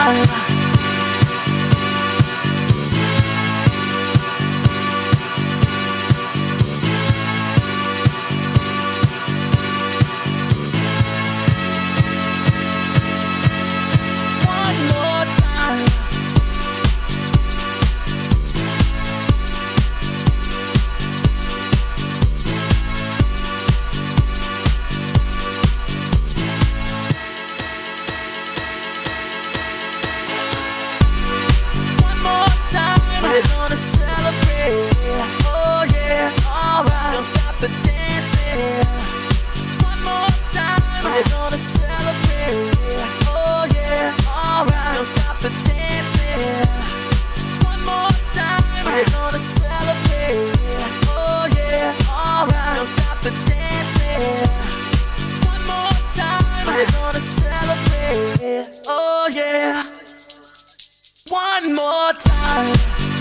time. One more time. One more time. We're gonna celebrate. Oh yeah, alright. Don't stop the dancing. One more time. We're gonna celebrate. Oh yeah, alright. Don't stop the dancing. One more time. We're gonna celebrate. Oh yeah, alright. Don't stop the dancing. One more time. We're gonna celebrate. Oh yeah. One more time.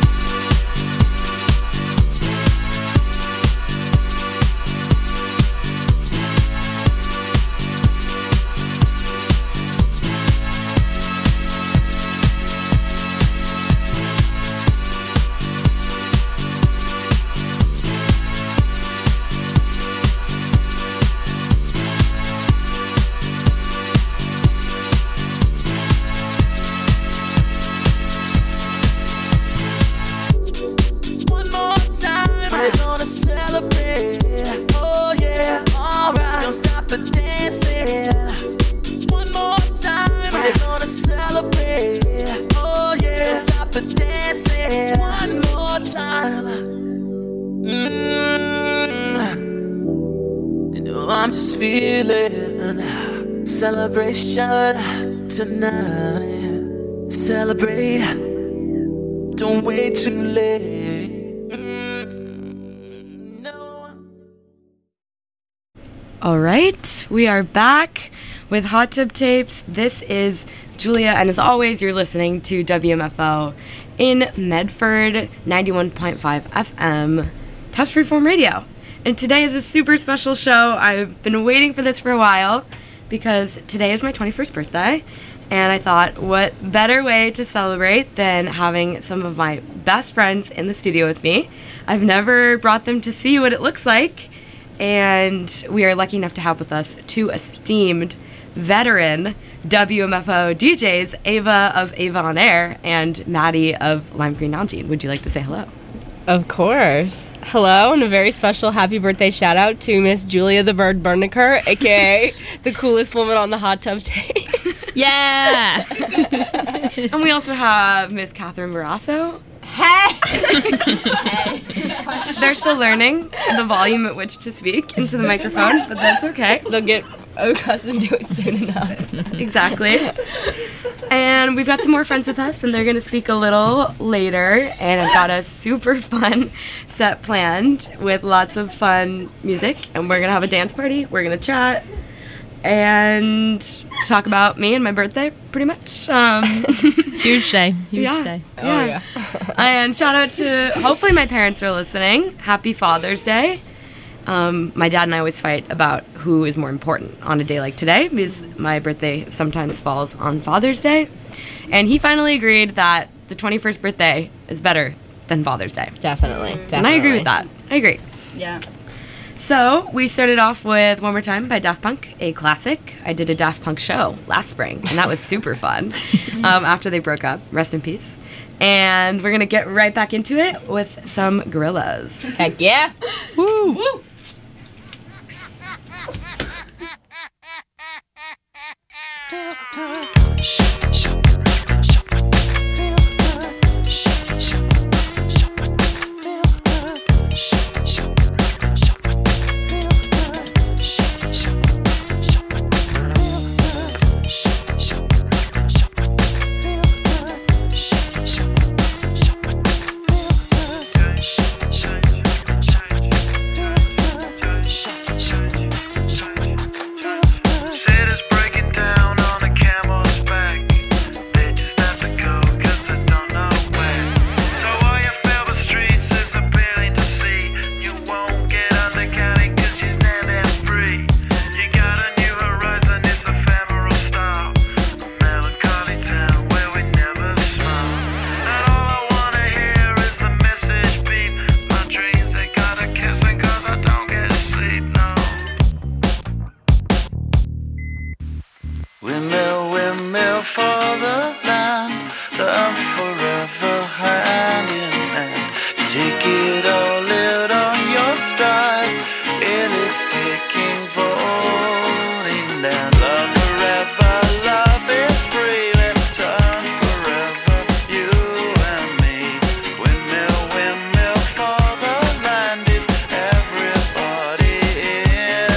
One more time, we're gonna celebrate. Oh yeah, alright. Don't stop the dancing. One more time, we're gonna celebrate. Oh yeah, don't stop the dancing. One more time. You know I'm just feeling celebration tonight. Celebrate. Don't wait too late. No. All right, we are back with Hot Tub Tapes. This is Julia, and as always, you're listening to WMFO in Medford, 91.5 FM, Touch Freeform Radio. And today is a super special show. I've been waiting for this for a while because today is my 21st birthday. And I thought, what better way to celebrate than having some of my best friends in the studio with me. I've never brought them to see what it looks like. And we are lucky enough to have with us two esteemed veteran WMFO DJs, Ava of Ava on Air and Maddie of Lime Green Nalgene. Would you like to say hello? Of course. Hello, and a very special happy birthday shout out to Miss Julia the Bird Berniker, aka the coolest woman on the Hot Tub Tapes. Yeah. And we also have Miss Catherine Barrasso. Hey! They're still learning the volume at which to speak into the microphone, but that's okay. They'll get accustomed to it soon enough. Exactly. And we've got some more friends with us, and they're going to speak a little later. And I've got a super fun set planned with lots of fun music. And we're going to have a dance party. We're going to chat and talk about me and my birthday, pretty much. Huge day. Huge day. Oh, yeah. And shout out to, hopefully my parents are listening. Happy Father's Day. My dad and I always fight about who is more important on a day like today because my birthday sometimes falls on Father's Day. And he finally agreed that the 21st birthday is better than Father's Day. Definitely. And I agree with that. I agree. Yeah. So we started off with One More Time by Daft Punk, a classic. I did a Daft Punk show last spring, and that was super fun after they broke up. Rest in peace. And we're going to get right back into it with some Gorillaz. Heck yeah. Woo! Woo! Windmill, windmill for the land, I'm forever hand in hand. Take it all out on your stride, it is taking voting down. Love forever, love is free, let's turn forever, you and me. Windmill, windmill for the land, is everybody in?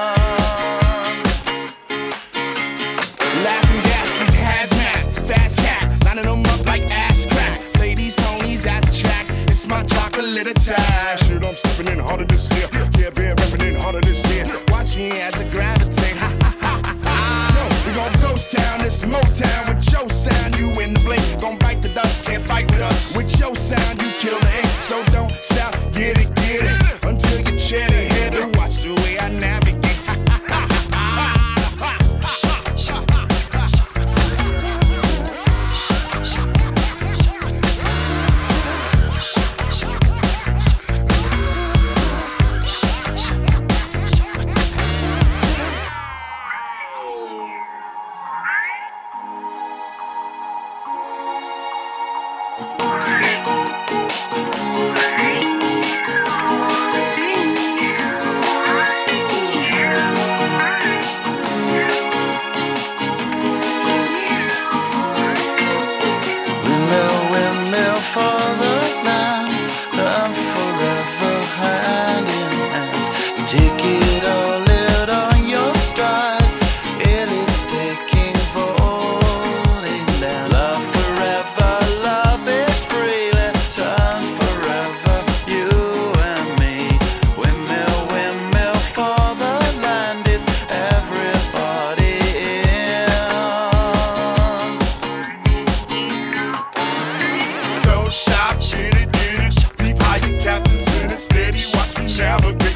Laughing gas, these hazmats, fast cat, lining them up like ass crack. Play these ponies at the track, it's my chocolate attack. Shit, I'm stepping in harder this year. Yeah, bear repping in harder this year. Watch me as I gravitate. Ha ha ha ha ha. Yo, we gon' ghost town, this Motown with your sound. You in the blink, gon' bite the dust, can't fight with us. With your sound, you kill the ink, so don't stop, get it, until you chat ahead and watch the way I navigate. Windmill, windmill for the land, I'm forever hand in hand. Take it all out on your stride, it is taking voting down. Love forever, love is free, let's turn forever, you and me. Windmill, windmill for the land, is everybody in? Don't stop, get it, deep higher captains in it, steady, watch me navigate.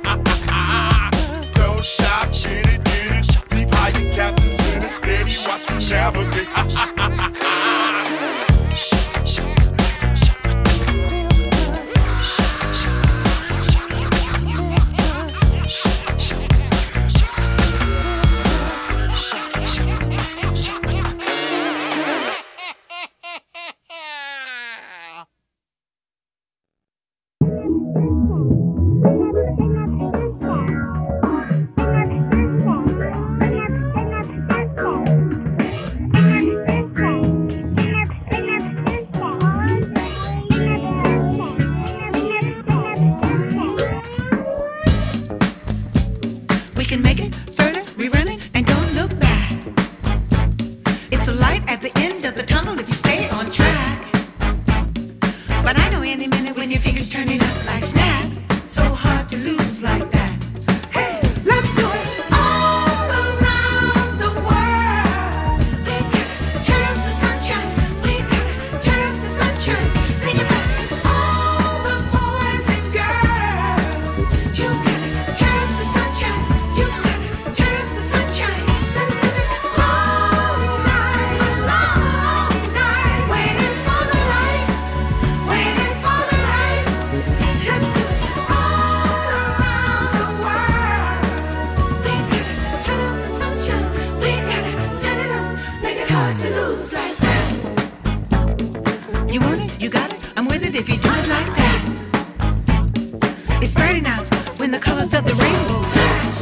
Don't stop, get it, deep higher captains in it, steady, watch me navigate. We can make it further, rerunning, and don't look back. It's a light at the end of the tunnel if you stay on track. But I know any minute when your fingers turning up like snap, so hard to lose like that. Hey, let's do it all around the world. We gotta turn up the sunshine. We gotta turn up the sunshine. Sing about all the boys and girls. You gotta turn up the sunshine. You gotta turn up the sunshine. Send it all night long, night, waiting for the light, waiting for the light. Let's do it all around the world. We gotta turn up the sunshine. We gotta turn it up, make it hard to lose like that. You want it, you got it. I'm with it if you do it like that. It's brighter now when the colors of the rainbow flash.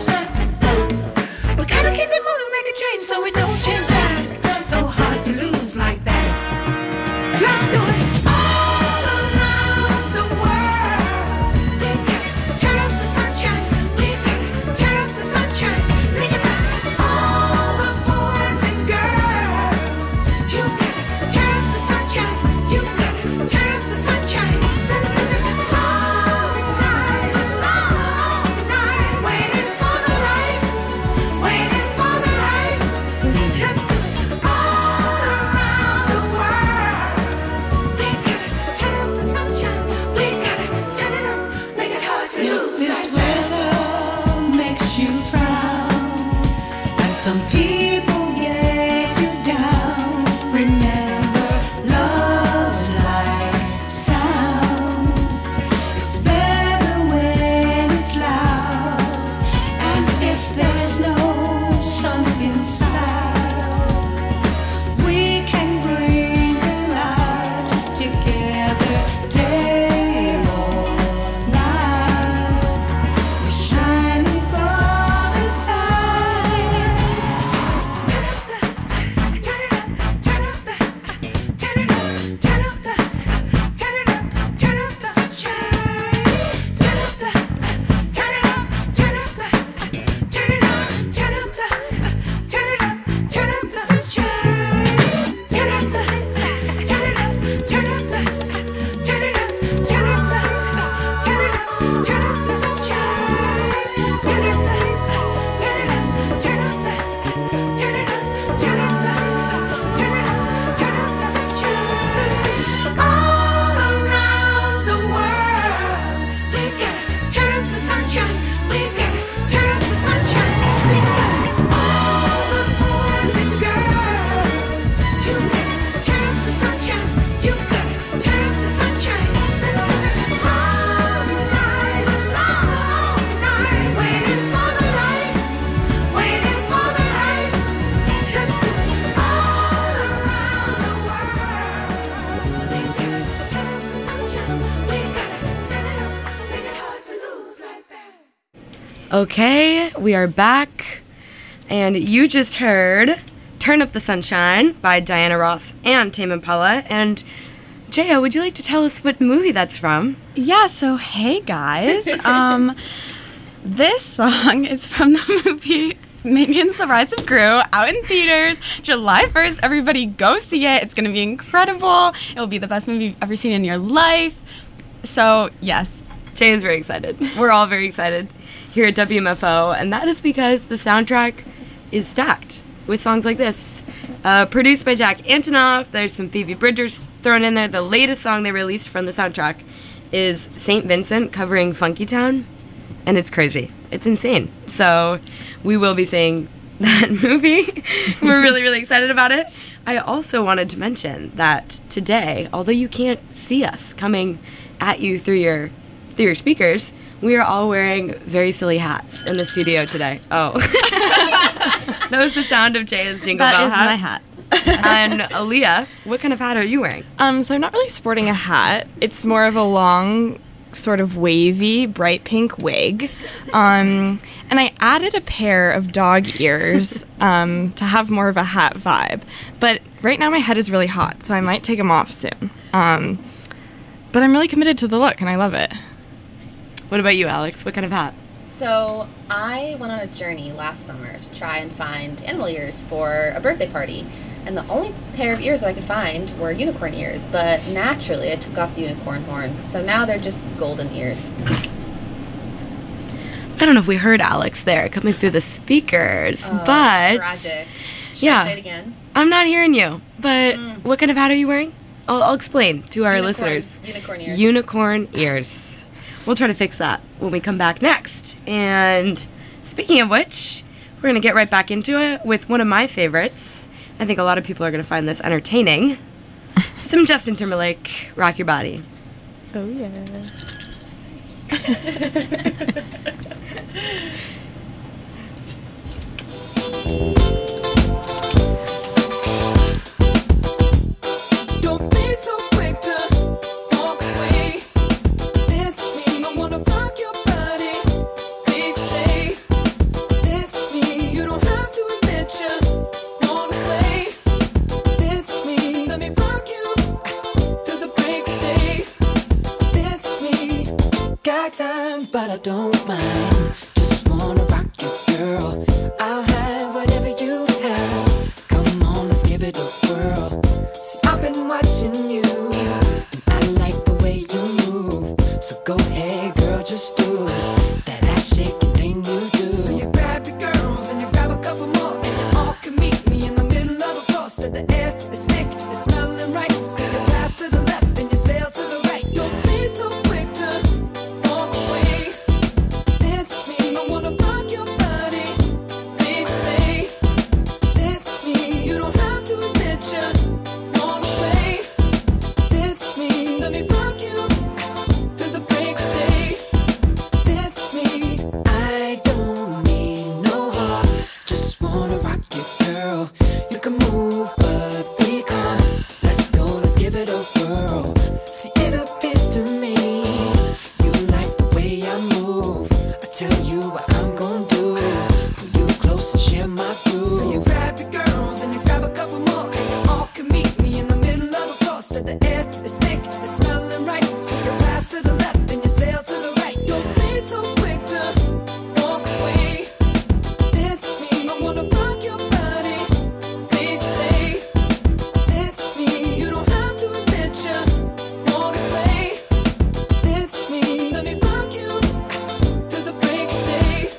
We gotta keep it moving, make a change so it don't change back. So hard to lose like that. Let's do it all around the world. We gotta turn up the sunshine. We gotta turn up the sunshine. Sing about all the boys and girls. You gotta turn up the sunshine. You gotta turn up the sunshine. Send it all night long, night, waiting for the light, waiting for the light. Let's do it all around the world. We gotta turn up the sunshine. We gotta turn it up, make it hard to lose. This weather makes you frown, and some people get you down. Remember, love's like sound. It's better when it's loud, and if there's no sun inside, Okay, we are back, and you just heard Turn Up the Sunshine by Diana Ross and Tame Impala. And Jaya, would you like to tell us what movie that's from? Yeah, so hey guys. This song is from the movie Minions: The Rise of Gru, out in theaters July 1st. Everybody go see it. It's going to be incredible. It will be the best movie you've ever seen in your life. So, yes. Jay is very excited. We're all very excited here at WMFO, and that is because the soundtrack is stacked with songs like this. Produced by Jack Antonoff. There's some Phoebe Bridgers thrown in there. The latest song they released from the soundtrack is St. Vincent covering Funky Town, and it's crazy. It's insane. So we will be seeing that movie. We're really, really excited about it. I also wanted to mention that today, although you can't see us coming at you through your speakers, we are all wearing very silly hats in the studio today. Oh. That was the sound of Jaya's Jingle Bell hat. That is my hat. And Aaliyah, what kind of hat are you wearing? So I'm not really sporting a hat. It's more of a long, sort of wavy, bright pink wig. And I added a pair of dog ears to have more of a hat vibe. But right now my head is really hot, so I might take them off soon. But I'm really committed to the look, and I love it. What about you, Alex? What kind of hat? So I went on a journey last summer to try and find animal ears for a birthday party. And the only pair of ears I could find were unicorn ears. But naturally, I took off the unicorn horn. So now they're just golden ears. I don't know if we heard Alex there coming through the speakers, Oh, but... tragic. Should yeah. I say it again? I'm not hearing you, but what kind of hat are you wearing? I'll explain to our Unicorn- listeners. Unicorn ears. Unicorn ears. We'll try to fix that when we come back next. And speaking of which, we're going to get right back into it with one of my favorites. I think a lot of people are going to find this entertaining. Some Justin Timberlake, Rock Your Body. Oh, yeah. Don't be so quick to walk away. Dance with me, I wanna rock your body. Please stay. Dance with me, you don't have to admit you want to play. Dance with me, let me rock you to the break of day. Dance with me, got time, but I don't mind. Just wanna rock you, girl. I'll have whatever you have. Come on, let's give it a whirl. See, I've been watching you, and I like the way you move. So go ahead, girl, just do it. That ass shaking thing you do. So you grab your girls and you grab a couple more, and you all can meet me in the middle of the floor. So the air is thick, it's smelling right. So you pass to the left and you sail to the right. Don't be so quick to walk away. Dance with me, I wanna rock your body. Please stay. Dance with me, you don't have to admit you wanna play. Dance with me, let me rock you to the break of day. Dance with me, I don't mean no harm. Just wanna rock you, girl. You can move, but be calm. Let's go, let's give it a whirl. See, it appears to me you like the way I move. I tell you what I'm gonna do. Pull you close and share my groove. So you grab your girls and you grab a couple more, and you all can meet me in the middle of the floor. So the air is thick, it's smelling right. So you pass to the left and you sail to the right. Don't be so quick to walk away. Dance with me, I wanna rock your body. Please stay. Dance with me, you don't have to admit you wanna play. Dance with me, let me rock you to the break of day.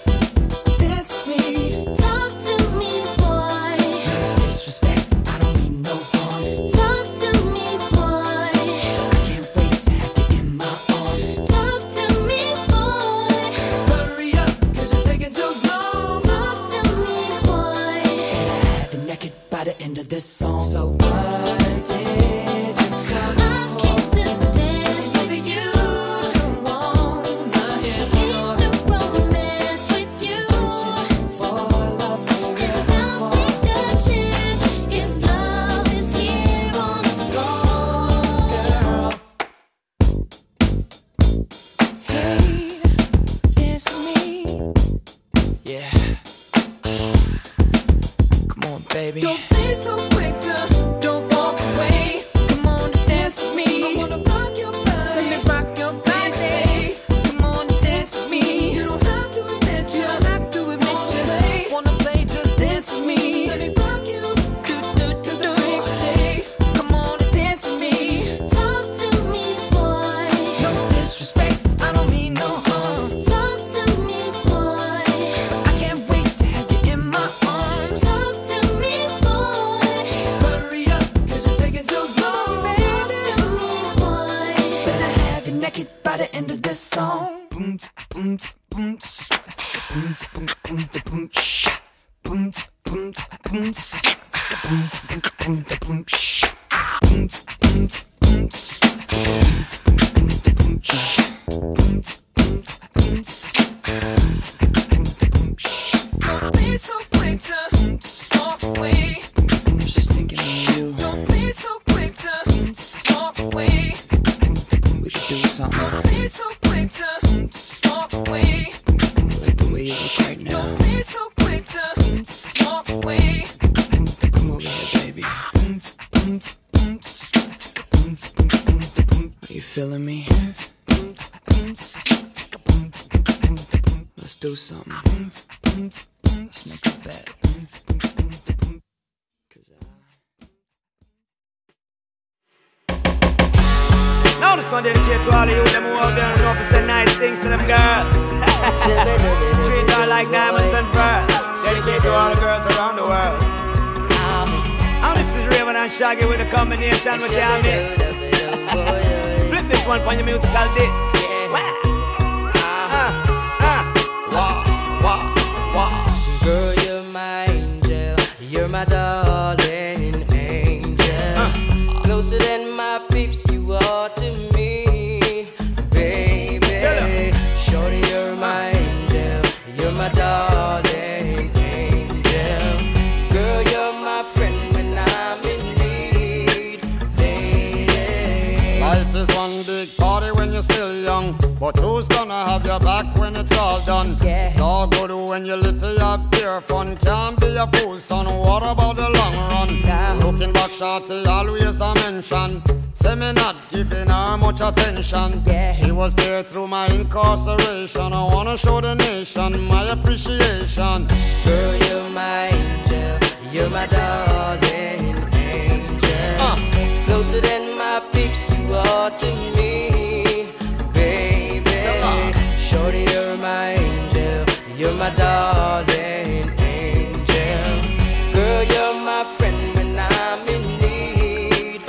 Dance with me. Talk to me, boy. Disrespect, I don't mean no harm. Talk to me, boy. I can't wait to have you in my arms. Talk to me, boy. Hurry up, cause you're taking too long. Talk to me, boy. And I have you naked by the end of this song. So what did you come for? I came to dance with you. Don't wanna hear more. Came to romance with you. Searching for love, and don't take a chance if love is here on the floor, girl. Hey, dance with me. baby. Don't be so quick to don't walk away. Come on, dance with me. I wanna rock your body. Let me rock your body. Come on, dance with me. You don't have to admit you. Don't have to admit you. Wanna play? Just dance with me. Let me rock you. Come on, dance with me. Talk to me, boy. No disrespect. I don't mean no harm. Talk to me, boy. I can't wait to have you in my arms. Talk to me, boy. Hurry up, 'cause you're taking too long, baby. Talk to me, boy. Better have you naked by the end of this song. Boom, boom, boom, boom, boom, boom, boom, shh. Boom, boom, boom, boom, boom, boom, boom, shh. Boom, boom, boom, boom, boom, shh. Boom, boom, boom, boom, shh. Don't be so quick to walk away. I was just thinking of you. Don't be so quick to walk away. We could do something Don't be so quick to walk away. like the way you look right now. Don't be so quick to walk away. Come over here, baby. Are you feeling me? Let's do something. Let's make a bet. 'Cause Now this one dedicated to all of you them who out there and know to say nice things to them girls. Treat her like diamonds and pearls. Dedicated to all the girls around the world. And this is Raven and Shaggy with a combination with their mix. Flip this one on your musical disc. Girl, you're my angel. You're my darling angel. Closer than my peeps, you are to me, baby. Shorty, you're my angel. You're my darling angel. Girl, you're my friend when I'm in need, lady. Life is one big party when you're still young, but who's gonna have your back when it's all done? It's all good when you live for your pure fun. Can't be a fool, son. What about the long run? Looking back, shorty always a mention. Say me not giving her much attention. She was there through my incarceration. I wanna show the nation my appreciation. Girl, you're my angel. You're my darling angel. Closer than my peeps, you are to me, baby. Shorty, you're my angel. You're my darling angel. Girl, you're my friend when I'm in need,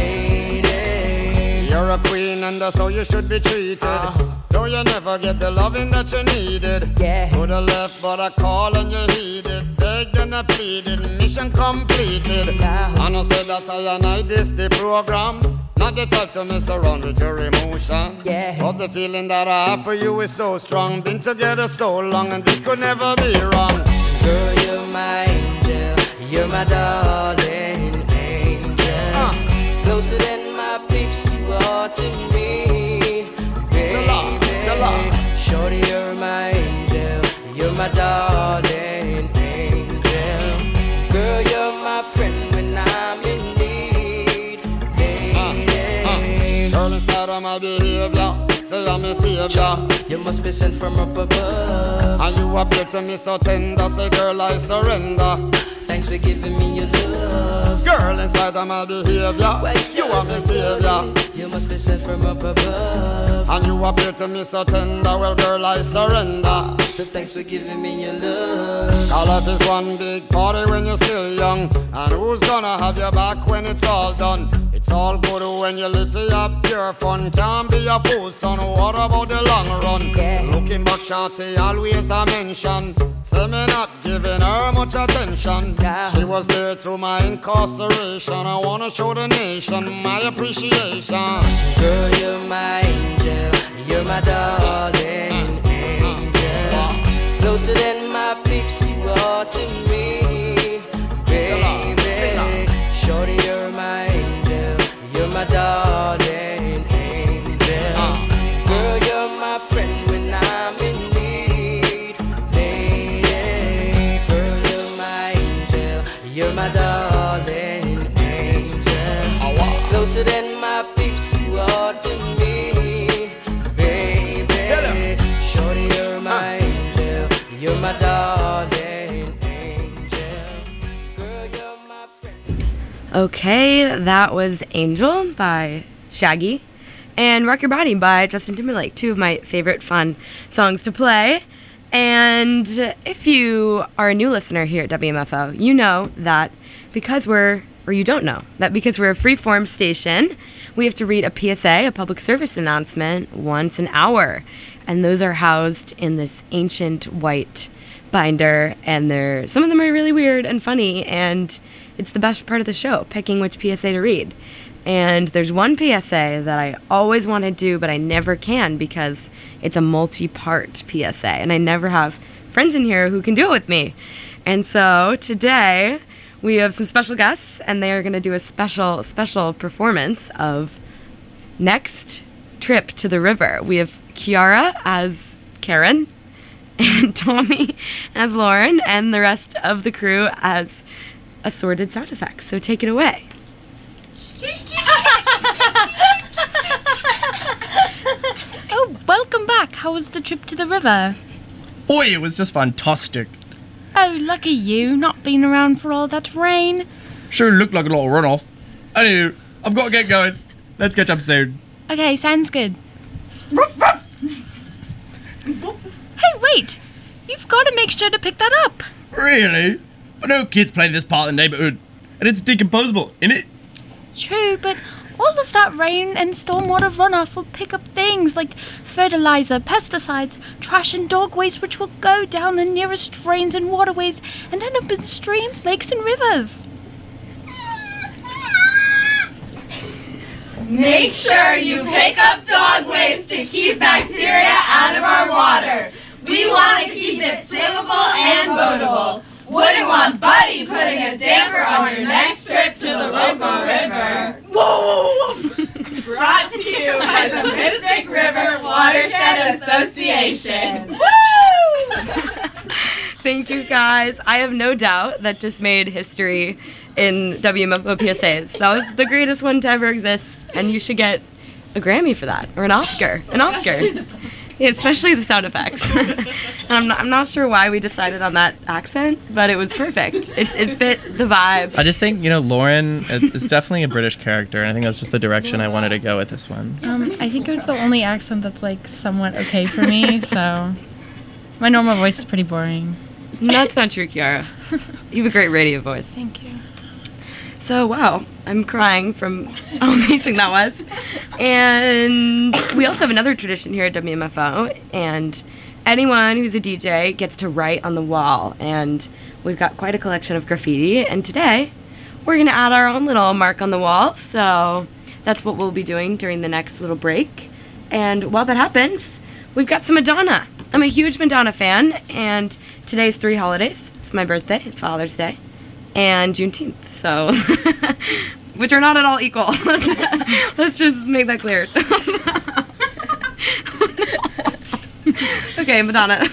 lady. You're a queen and that's how you should be treated. Though you never get the loving that you needed. Could have left but I called and you heeded. Begged and I pleaded, mission completed. And I said that I and I this the program. Not the type to mess around with your emotion. But the feeling that I have for you is so strong. Been together so long and this could never be wrong. Girl, you're my angel. You're my darling angel. Closer than my peeps, you are to me, baby. Shorty, you're my angel. You're my darling angel. Girl, you're my friend when I'm in need, lady. Girl, in spite of my behavior, say I'm a savior. You must be sent from up above. And you appear to me so tender. Say girl, I surrender. Thanks for giving me your love. Girl, in spite of my behavior, you are my savior. You must be sent from up above. And you appear to me so tender. Well, girl, I surrender. So thanks for giving me your love. Call life is one big party when you're still young. And who's gonna have your back when it's all done? It's all good when you live for your pure fun. Can't be a fool, son. What about the long run? Looking back, shorty, always a mention. Say me not giving her much attention. She was there through my incarceration. I wanna show the nation my appreciation. Girl, you're my angel. You're my darling angel. Closer than my peeps, you are to me, baby. Shorty, you're my angel. You're my darling angel. Girl, you're my friend when I'm in need, lady. Girl, you're my angel. You're my darling angel. Closer than my peeps you are to me, baby. Shorty, you're my angel. You're my darling angel. Girl, you're my friend. Okay, that was Angel by Shaggy and Rock Your Body by Justin Timberlake, two of my favorite fun songs to play. And if you are a new listener here at WMFO, you know that because we're a free-form station, we have to read a PSA, a public service announcement, once an hour. And those are housed in this ancient white binder, and some of them are really weird and funny, and it's the best part of the show, picking which PSA to read. And there's one PSA that I always want to do, but I never can because it's a multi-part PSA, and I never have friends in here who can do it with me. And so today we have some special guests, and they are going to do a special performance of Next Trip to the River. We have Kiara as Karen, and Tommy as Lauren, and the rest of the crew as assorted sound effects. So take it away. Oh, welcome back. How was the trip to the river? Oi, it was just fantastic. Oh, lucky you, not been around for all that rain. Sure looked like a little runoff. Anyway, I've got to get going. Let's catch up soon. Okay, sounds good. Hey, wait! You've got to make sure to pick that up. Really? I know kids play this part of the neighborhood, and it's decomposable, innit? True, but all of that rain and stormwater runoff will pick up things like fertilizer, pesticides, trash and dog waste, which will go down the nearest drains and waterways and end up in streams, lakes and rivers. Make sure you pick up dog waste to keep bacteria out of our water. We want to keep it swimmable and boatable. Wouldn't want Buddy putting a damper on your next trip to the local river. Whoa! Brought to you by the Mystic River Watershed Association. Woo! Thank you, guys. I have no doubt that just made history in WMFO PSAs. That was the greatest one to ever exist, and you should get a Grammy for that, or an Oscar. Yeah, especially the sound effects. And I'm not sure why we decided on that accent, but it was perfect. It fit the vibe. I just think, Lauren is definitely a British character, and I think that's just the direction I wanted to go with this one. I think it was the only accent that's like somewhat okay for me, so my normal voice is pretty boring. That's not true, Kiara. You have a great radio voice. Thank you. So, wow, I'm crying from how amazing that was. And we also have another tradition here at WMFO, and anyone who's a DJ gets to write on the wall. And we've got quite a collection of graffiti, and today we're going to add our own little mark on the wall. So that's what we'll be doing during the next little break. And while that happens, we've got some Madonna. I'm a huge Madonna fan, and today's 3 holidays. It's my birthday, Father's Day, and Juneteenth, so which are not at all equal. Let's just make that clear. Okay, Madonna.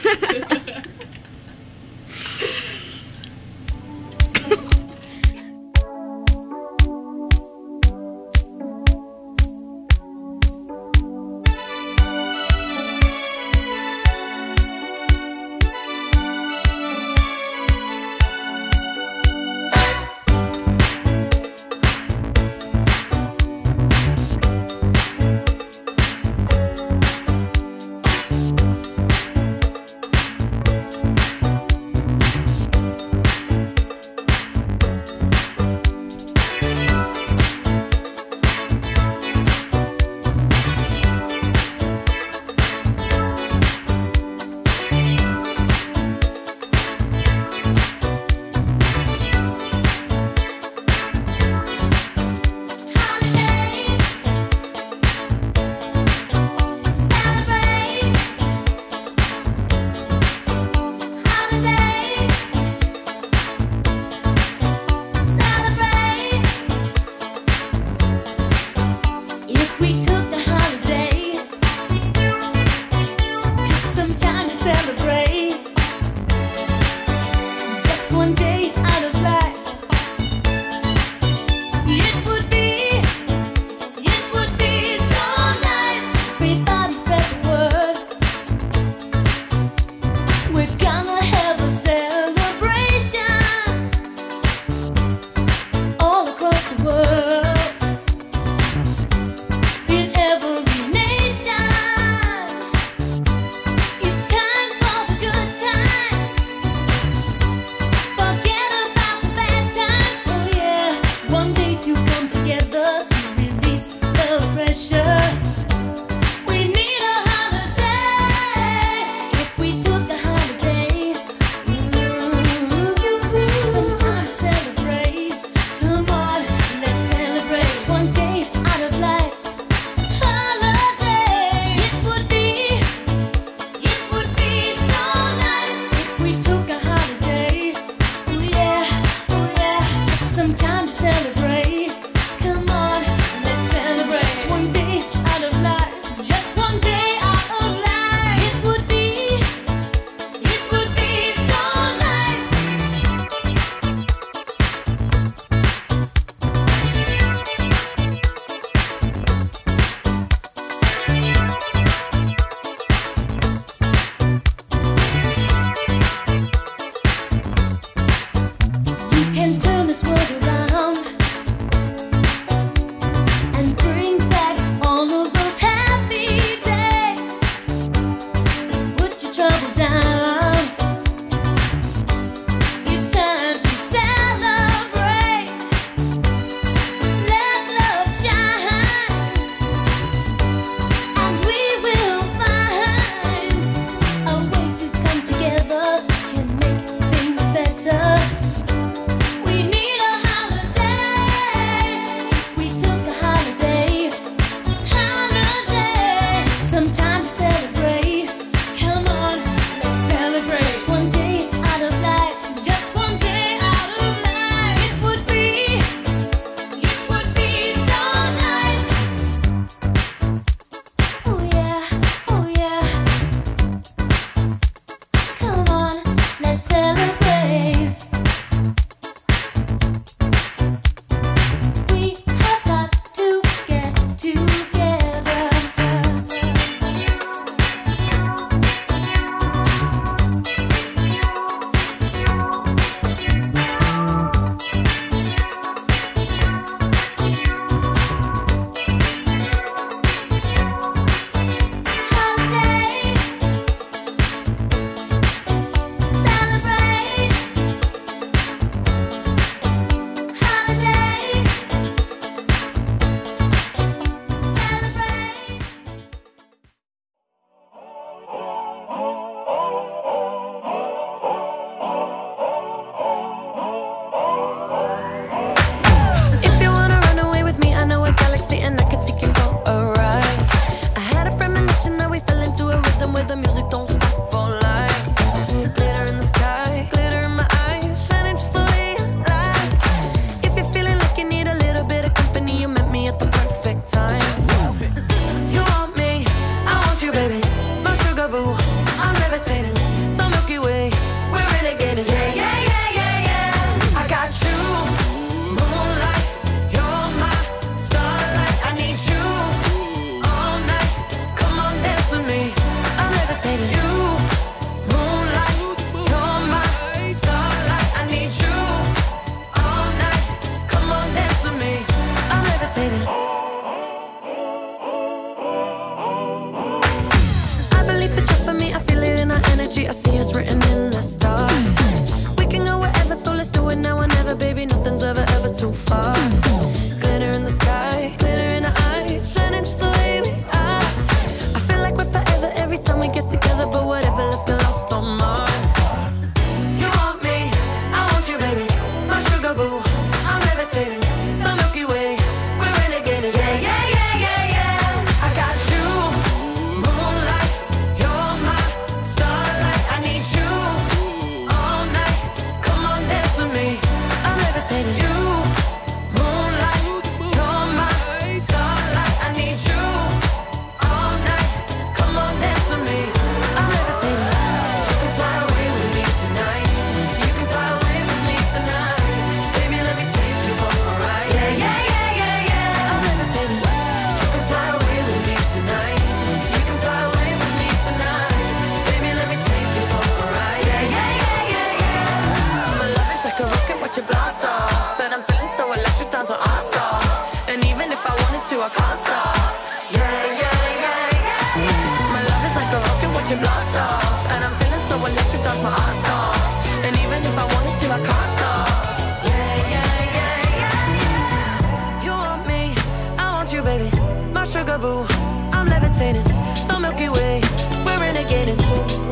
I can't stop. Yeah, yeah, yeah, yeah. My love is like a rocket watching blast off, and I'm feeling so electric, dance my ass off. And even if I wanted to, I can't stop. Yeah, yeah, yeah, yeah. You want me, I want you, baby. My sugar boo, I'm levitating. The Milky Way, we're renegading.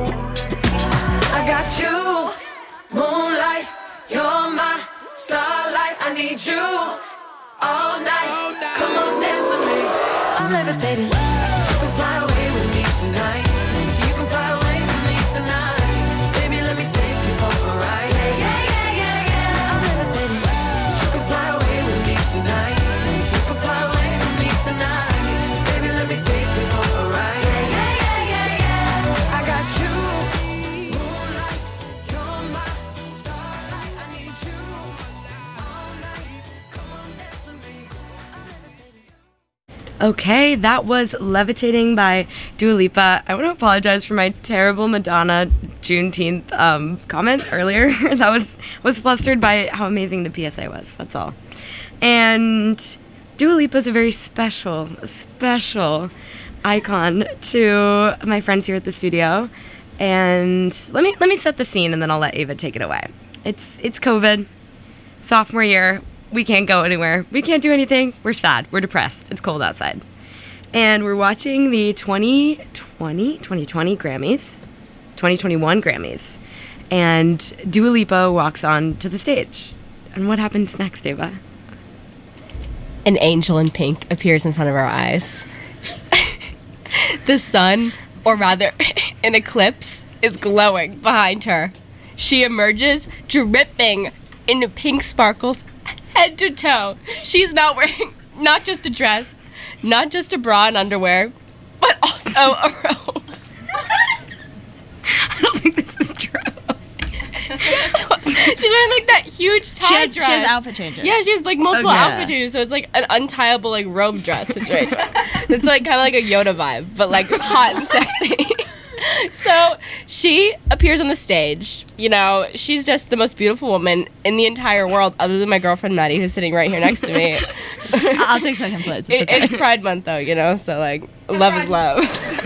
I got you, moonlight, you're my starlight. I need you all night. Come on, dance with me. I'm levitating. You can fly away with me tonight. You can fly away with me tonight. Baby, let me take you for a ride. Yeah, yeah, yeah, yeah, yeah. I'm levitating. You can fly away with me tonight. You can fly away with me tonight. Baby, let me take you for a ride. Yeah, yeah, yeah, yeah, yeah. I got you. Moonlight, you're my starlight. I need you all night. Come on, dance with me. Okay, that was Levitating by Dua Lipa. I want to apologize for my terrible Madonna Juneteenth comment earlier. That was flustered by how amazing the PSA was, that's all. And Dua Lipa is a very special icon to my friends here at the studio. And let me set the scene, and then I'll let Ava take it away. It's COVID, sophomore year. We can't go anywhere. We can't do anything. We're sad. We're depressed. It's cold outside. And we're watching the 2021 Grammys. And Dua Lipa walks on to the stage. And what happens next, Ava? An angel in pink appears in front of our eyes. The sun, or rather, an eclipse, is glowing behind her. She emerges dripping in pink sparkles head to toe. She's not wearing not just a dress, not just a bra and underwear, but also a robe. I don't think this is true. She's wearing like that huge tie dress. She has outfit changes. Yeah, she has like multiple Okay. outfit changes, so it's like an untiable like robe dress situation. It's like kind of like a Yoda vibe, but like hot and sexy. So she appears on the stage. You know, she's just the most beautiful woman in the entire world, other than my girlfriend Maddie, who's sitting right here next to me. I'll take second place. It's okay. It's Pride Month, though, you know, so like love is love.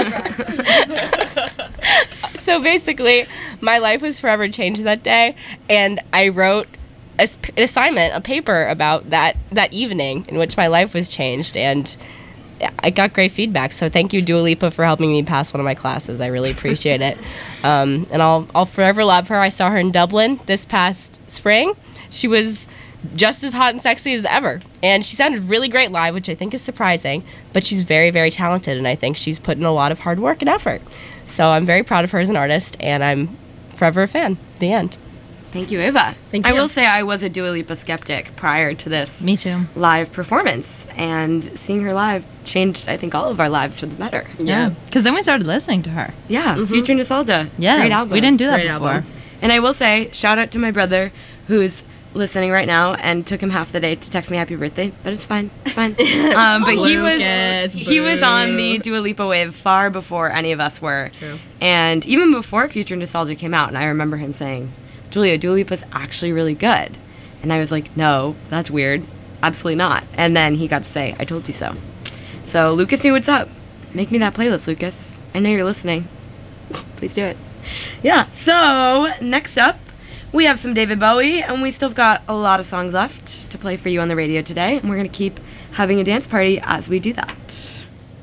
So basically, my life was forever changed that day, and I wrote an assignment, a paper about that evening in which my life was changed, and I got great feedback. So thank you, Dua Lipa, for helping me pass one of my classes. I really appreciate it, and I'll forever love her. I saw her in Dublin this past spring. She was just as hot and sexy as ever, and she sounded really great live, which I think is surprising, but she's very, very talented, and I think she's put in a lot of hard work and effort. So I'm very proud of her as an artist, and I'm forever a fan. The end. Thank you, Ava. Thank I you. will say I was a Dua Lipa skeptic prior to this Me too. live performance, and seeing her live changed, I think, all of our lives for the better. Yeah. Because then we started listening to her. Yeah, Future Nostalgia. Yeah. Great album. We didn't do that Great before. album. And I will say, shout out to my brother who's listening right now, and took him half the day to text me happy birthday, but it's fine. It's fine. But he was on the Dua Lipa wave far before any of us were. True. And even before Future Nostalgia came out, and I remember him saying, Julia, Dua Lipa's actually really good. And I was like, no, that's weird. Absolutely not. And then he got to say, I told you so. So Lucas knew what's up. Make me that playlist, Lucas. I know you're listening. Please do it. Yeah, so next up, we have some David Bowie, and we still have got a lot of songs left to play for you on the radio today, and we're going to keep having a dance party as we do that.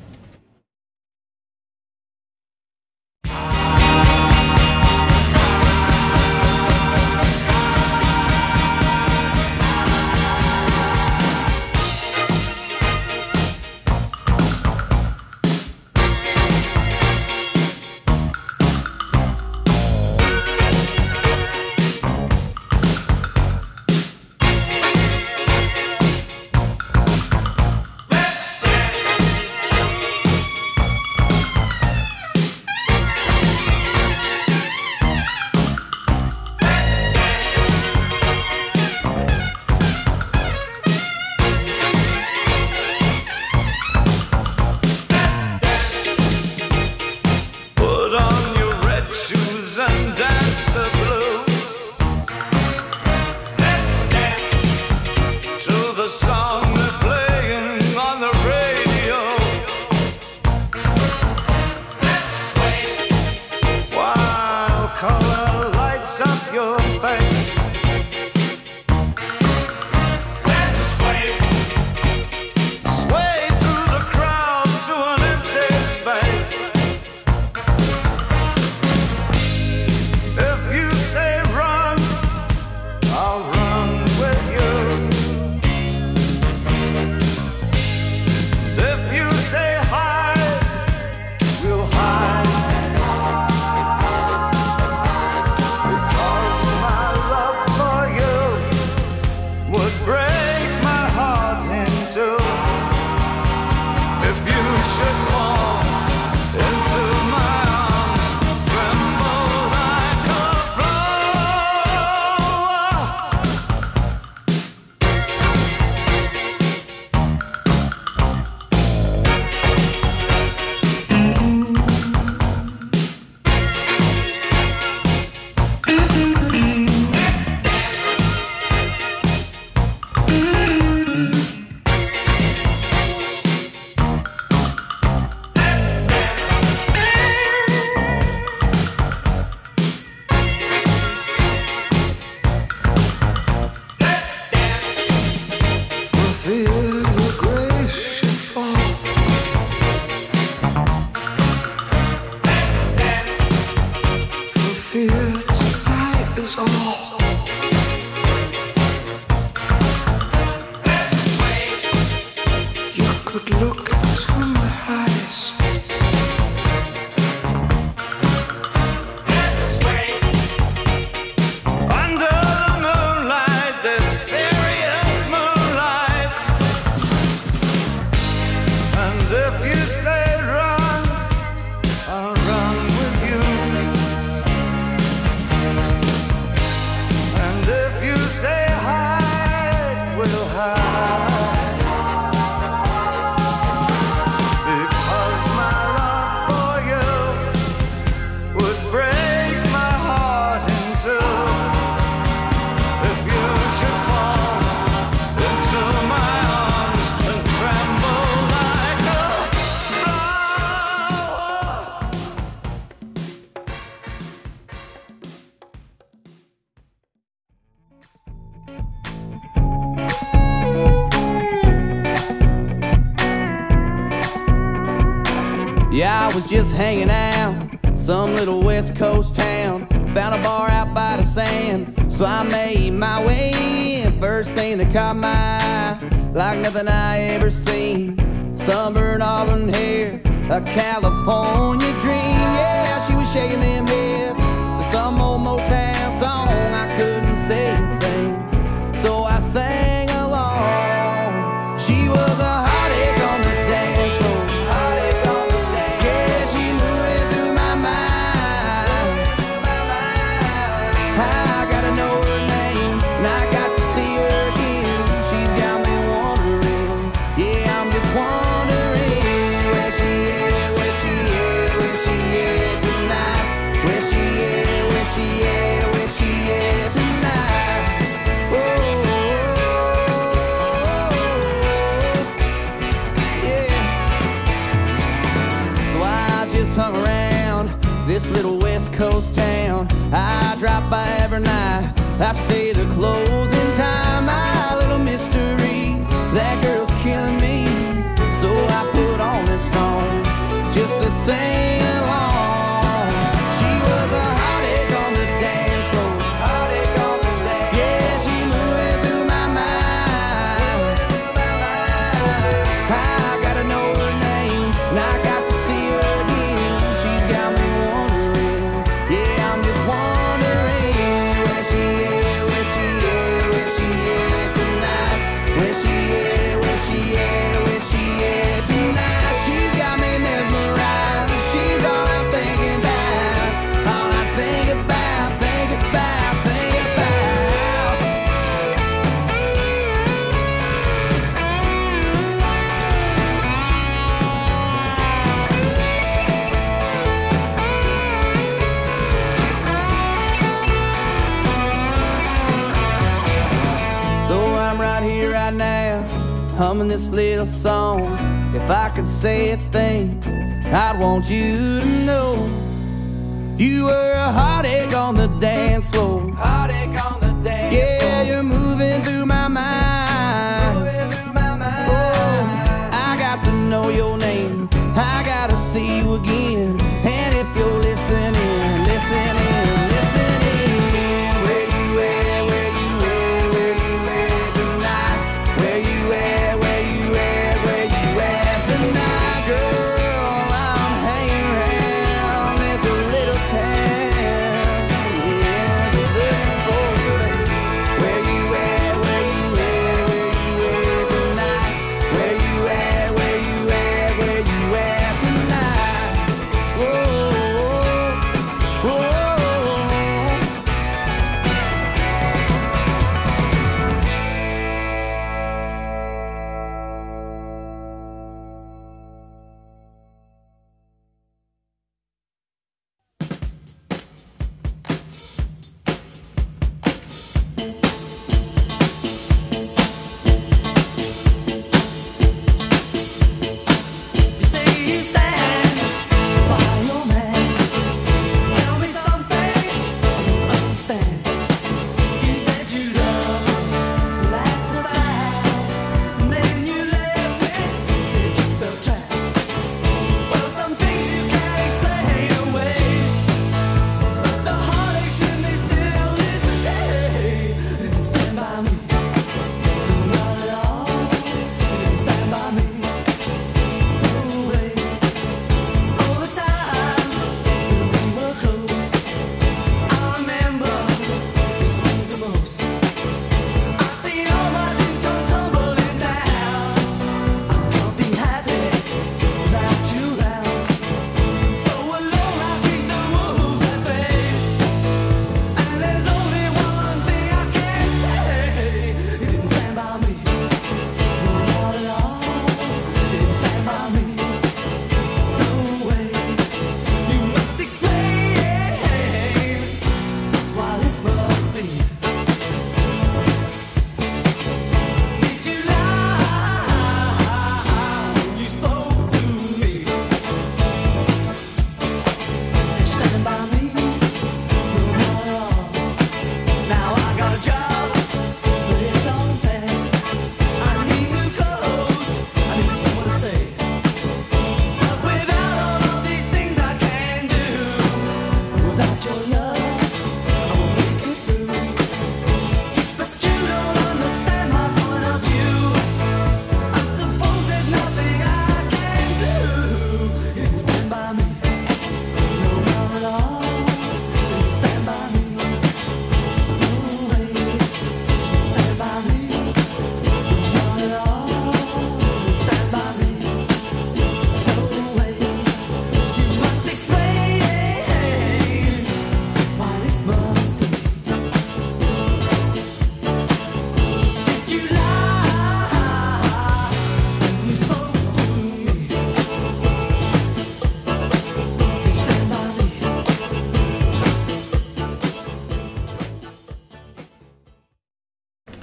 Put on your red shoes and dance the blues. Let's dance to the song they're playing on the radio. was just hanging out, some little West Coast town. Found a bar out by the sand, so I made my way in. First thing that caught my eye, like nothing I ever seen. Sunburned auburn hair, a California dream. Yeah, she was shaking them hips to some old Motown song. I couldn't say a thing, so I sang along. She was a hot egg on the dance floor. Yeah, she moving through my mind. I gotta know her name, and I got to see her again. She's got me wondering, yeah, I'm just wondering where she is, where she is, where she is tonight. Where she is, where she is, where she is tonight. Yeah. So I just hung around this little West Coast town. I drop by every night, I stay to closing time. My little mystery, that girl's killing me. So I put on this song just to sing along. She was a hot egg on the dance floor. Yeah, she moving through my mind. I gotta know her name, and I got to see her again. She's got me wondering, yeah, I'm just wondering where she is, where she is, where she is tonight. Where she is, where she is, where she is tonight. She's got me mesmerized. She's all I'm thinking about, all I think about, think about, think about. So I'm right here, right now, humming this little song. If I could say a thing, I'd want you to know you were a hot egg on the dance floor. Hot egg on the dance floor. Yeah, you're moving through my mind. Oh, I got to know your name, I gotta see you again. And if you're listening, listening, listening, where you at, where you at, where you at tonight? Where you at, where you at, where you at tonight? Girl, I'm hanging around this little town. Yeah, just looking for you. Where you at,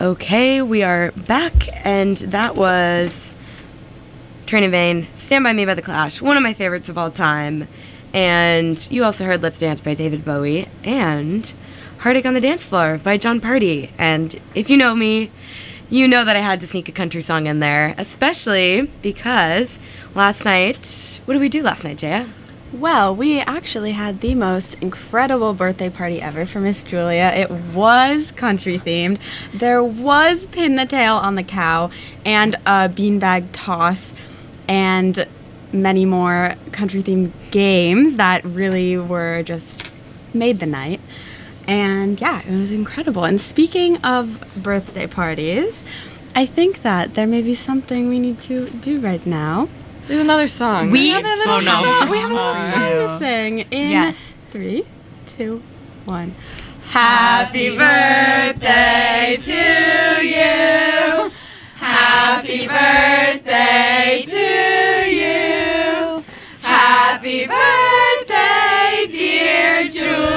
Okay, we are back, and that was Train in Vain, Stand By Me by The Clash, one of my favorites of all time. And you also heard Let's Dance by David Bowie and Heartache on the Dance Floor by John Party. And if you know me, you know that I had to sneak a country song in there, especially because last night, what did we do last night, Jaya? Well, we actually had the most incredible birthday party ever for Miss Julia. It was country themed. There was Pin the Tail on the Cow and a beanbag toss and many more country themed games that really were just made the night. And yeah, it was incredible. And speaking of birthday parties, I think that there may be something we need to do right now. There's another song. We have a little song. We have a little Sorry. song to sing in Yes. 3, 2, 1. Happy birthday to you. Happy birthday to you. Happy birthday, dear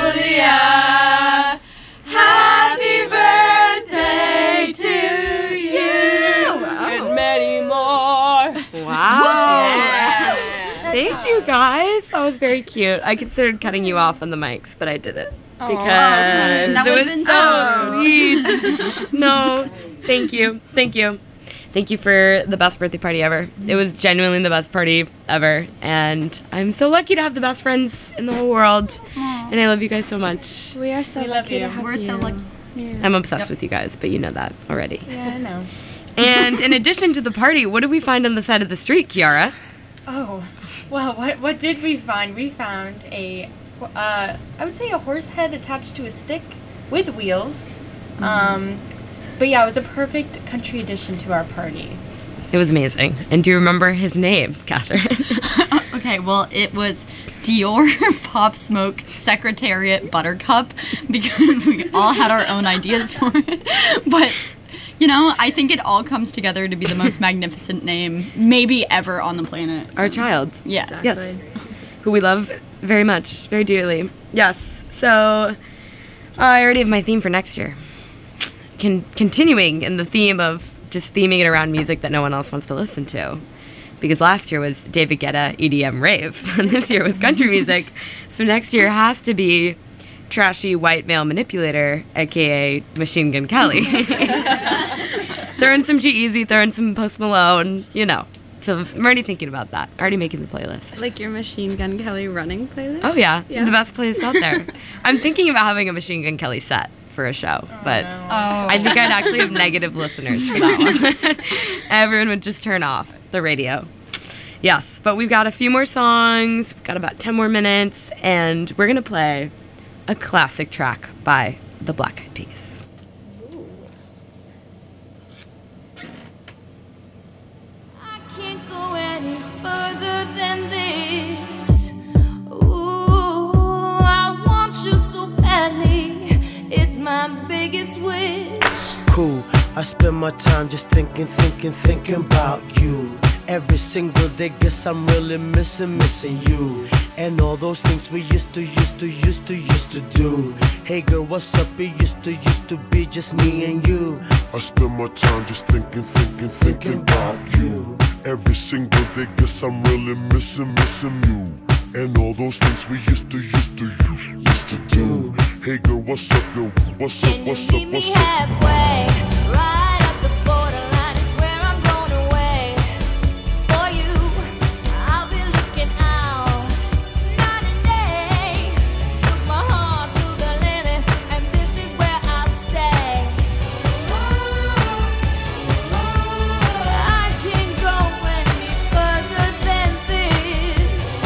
Julia. Happy birthday to you. And many more. Wow. Thank you, guys. That was very cute. I considered cutting you off on the mics, but I didn't because That it would've was been so sweet. No, thank you. Thank you. Thank you for the best birthday party ever. It was genuinely the best party ever, and I'm so lucky to have the best friends in the whole world. And I love you guys so much. We are so lucky to have We're so lucky. I'm obsessed with you guys, but you know that already. Yeah, I know. And in addition to the party, what did we find on the side of the street, Kiara? Oh, well, what did we find? We found I would say a horse head attached to a stick with wheels. But yeah, it was a perfect country addition to our party. It was amazing. And do you remember his name, Catherine? Okay, well, it was Dior Pop Smoke Secretariat Buttercup because we all had our own ideas for it. But, you know, I think it all comes together to be the most magnificent name maybe ever on the planet. Our child. Yeah. Yes. Who we love very much, very dearly. Yes. So I already have my theme for next year. Continuing in the theme of just theming it around music that no one else wants to listen to. Because last year was David Guetta EDM rave, and this year was country music. So next year has to be trashy white male manipulator, aka Machine Gun Kelly. Throw in some G-Eazy, throw in some Post Malone, you know. So I'm already thinking about that. Already making the playlist. Like your Machine Gun Kelly running playlist? Oh yeah, Yeah. the best playlist out there. I'm thinking about having a Machine Gun Kelly set for a show, but I think I'd actually have negative listeners for that one. Everyone would just turn off the radio. Yes, but we've got a few more songs. We've got about 10 more minutes, and we're gonna play a classic track by the Black Eyed Peas. Can't go any further than this. Ooh, I want you so badly. It's my biggest wish. Cool, I spend my time just thinking about you. Every single day, guess I'm really missing you. And all those things we used to do. Hey girl, what's up? It used to be just me and you. I spend my time just thinking about you. Every single day, guess I'm really missing you. And all those things we used to do. Hey girl, what's up, girl? What's up, what's up, Meet me what's up? halfway, right at the borderline is where I'm going away. For you, I'll be looking out night and day. Took my heart to the limit, and this is where I'll stay. I can't go any further than this.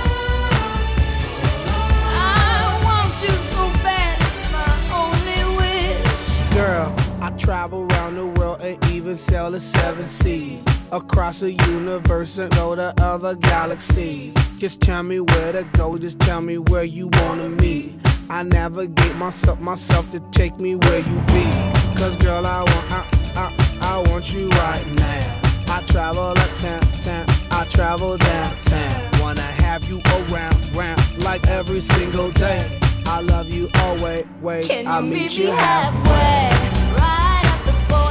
I want you so bad, it's my only wish. Girl, I travel around the world and even sail the 7 seas. Across the universe and go to other galaxies. Just tell me where to go, just tell me where you wanna meet. I navigate myself to take me where you be. Cause girl, I want you right now. I travel uptown, I travel downtown. Wanna have you around, like every single day. I love you always, Can I'll you meet meet you me halfway. halfway? Right at the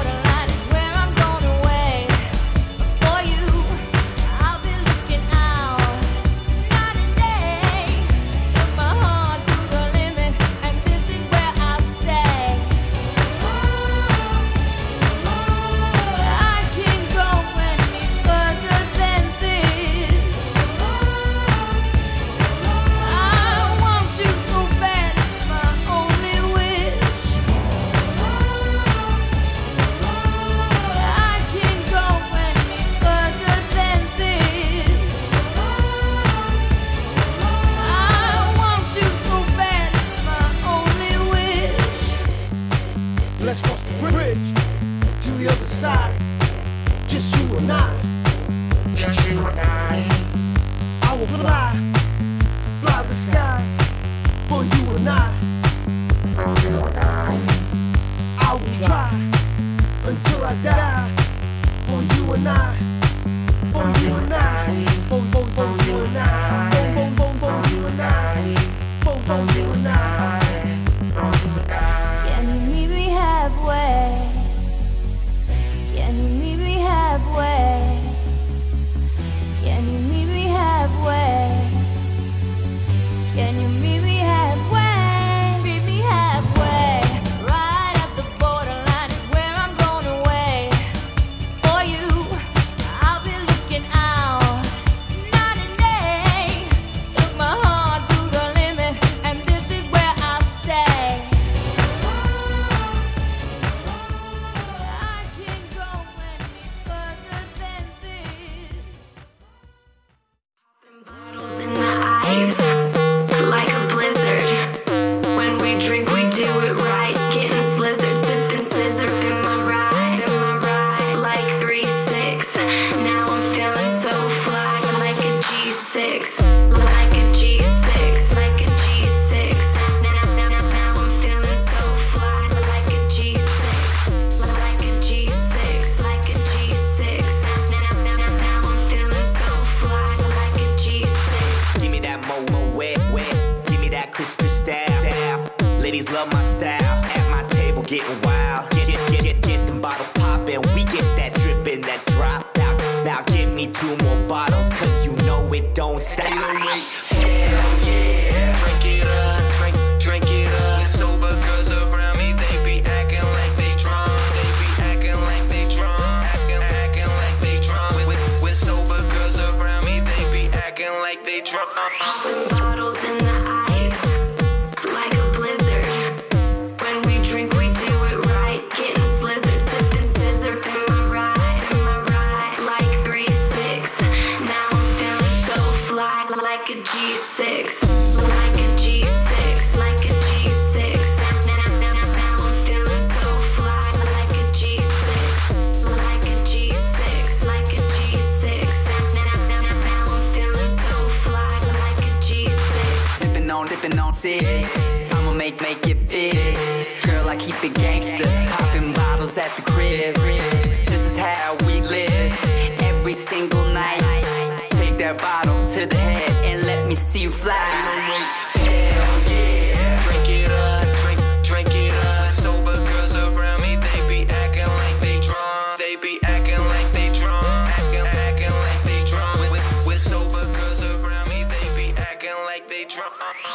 the other side. Just you and I. Just you and I will fly the skies for you and I. For you and I will try until I die. For you and I. For you and I. For you and I. For you and I. For you and I. Can you meet me halfway? Can you meet me halfway? Can you meet me halfway? Can you meet me halfway? Meet me halfway. Right at the borderline is where I'm going away. For you, I'll be looking out night and day. Took my heart to the limit, and this is where I'll stay. I can't go any further than this. Bottles in the ice, like a blizzard. When we drink, we do it right. Getting slizzard, sipping scissor. In my ride, like 3-6. Now I'm feeling so fly, like a G6, like a G6, like a G6. Now I'm feeling so fly, like a G6, like a G6, like a G6. Now I'm feeling so fly, like a G6. Give me that mo wet. Give me that crystal style. Ladies love my style. At my table getting wild. Get them bottles poppin'. We get that drippin', that drop. Now give me 2 more bottles, cause you know it don't stop. Hell yeah. Drink it up, drink it up. Sober girls around me, they be acting like they drunk. They be acting like they drunk. Acting like they drunk. With sober girls around me, they be acting like they drunk. Bottles in the ice, like a blizzard. When we drink, we do it right. Getting slizzard, sipping scissor. In my ride, like 3-6. Now I'm feeling so fly, like a G6, like a G6, like a G6. Now I'm feeling so fly, like a G6, like a G6, like a G6. Now I'm feeling so fly, like a G6. Dipping on 6. I'ma make it big. Girl, I keep it gangster. Popping bottles at the crib. This is how we live. Every single night. Take that bottle to the head and let me see you fly. Hell yeah. Drink it up, drink it up. Sober girls around me, they be acting like they drunk. They be acting like they drunk. Acting like they drunk. With sober girls around me, they be acting like they drunk.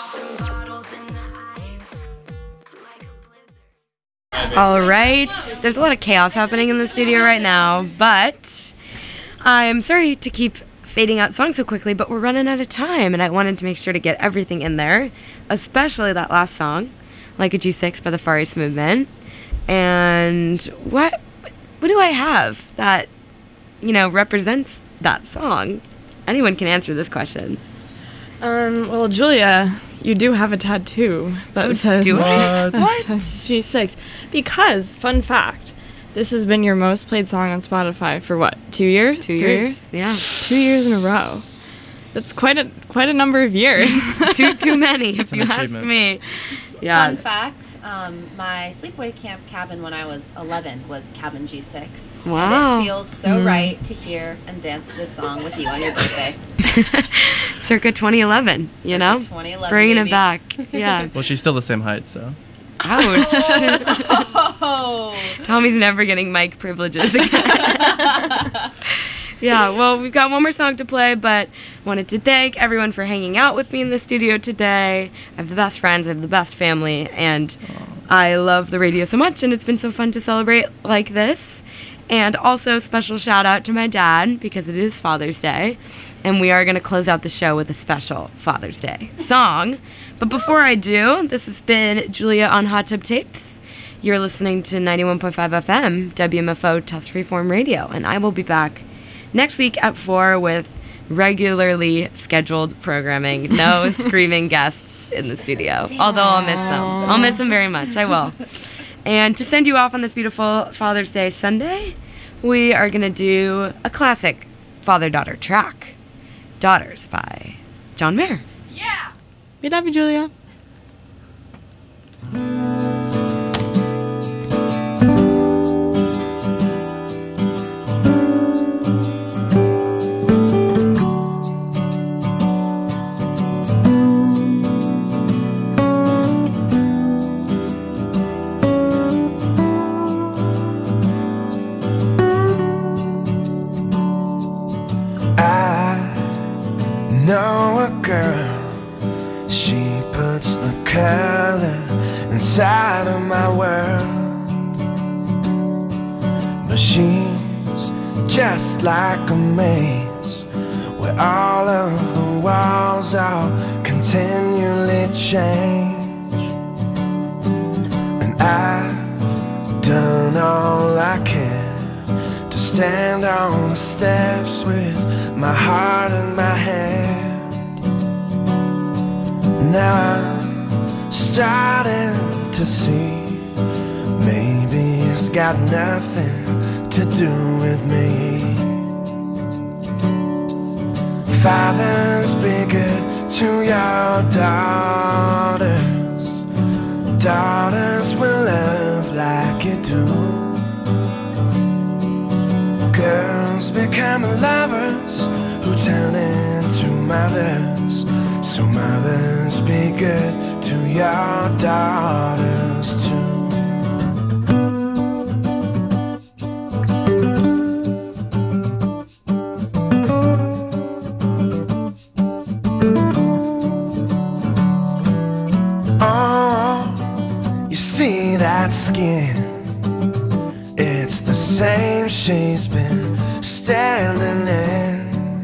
All right, there's a lot of chaos happening in the studio right now, but I'm sorry to keep fading out songs so quickly, but we're running out of time, and I wanted to make sure to get everything in there, especially that last song, Like a G6 by the Far East Movement. And what do I have that, represents that song? Anyone can answer this question. Well, Julia, you do have a tattoo that says do I? What? G6. Because, fun fact, this has been your most played song on Spotify for what? 2 years? 2 years. Yeah. 2 years in a row. That's quite a number of years. too many, if you ask me. Yeah. Fun fact, my sleepaway camp cabin when I was 11 was Cabin G6. Wow. And it feels so right to hear and dance this song with you on your birthday. Circa 2011, you know? 2011, bringing baby. it back. Yeah. Well, she's still the same height, so. Ouch. Oh. Tommy's never getting mic privileges again. Yeah, well, we've got one more song to play, but wanted to thank everyone for hanging out with me in the studio today. I have the best friends, I have the best family, and I love the radio so much, and it's been so fun to celebrate like this. And also, special shout out to my dad, because it is Father's Day, and we are going to close out the show with a special Father's Day song. But before I do, this has been Julia on Hot Tub Tapes. You're listening to 91.5 FM, WMFO Test Freeform Radio, and I will be back next week at 4 with regularly scheduled programming. No screaming guests in the studio. Although I'll miss them. I'll miss them very much. I will. And to send you off on this beautiful Father's Day Sunday, we are going to do a classic father-daughter track, Daughters by John Mayer. Yeah! We love you, Julia. Know a girl, she puts the color inside of my world. But she's just like a maze where all of the walls are continually change. And I've done all I can to stand on the steps with my heart in my hand. Now I'm starting to see maybe it's got nothing to do with me. Fathers, be good to your daughters. Daughters will love like you do. Girls become lovers who turn into mothers. So mothers, be good to your daughters too. Oh, you see that skin? It's the same she's been standing in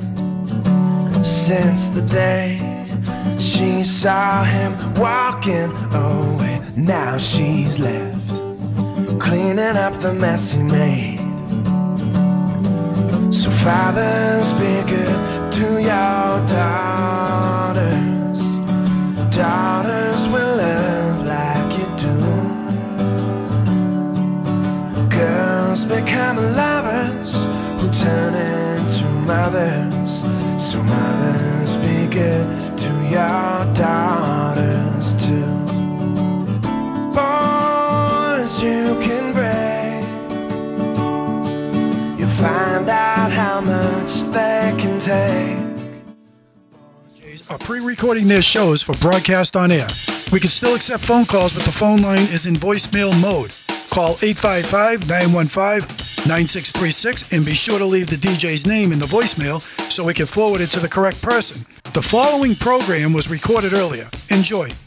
since the day she saw him walking away. Now she's left cleaning up the mess he made. So fathers, be good to your daughters. Daughters will love like you do. Girls become lovers who turn into mothers. So mothers, be good to your daughters too. Boys you can break, you find out how much they can take. Are pre-recording their shows for broadcast on air. We can still accept phone calls, but the phone line is in voicemail mode. Call 855-915-9636 and be sure to leave the DJ's name in the voicemail so we can forward it to the correct person. The following program was recorded earlier. Enjoy.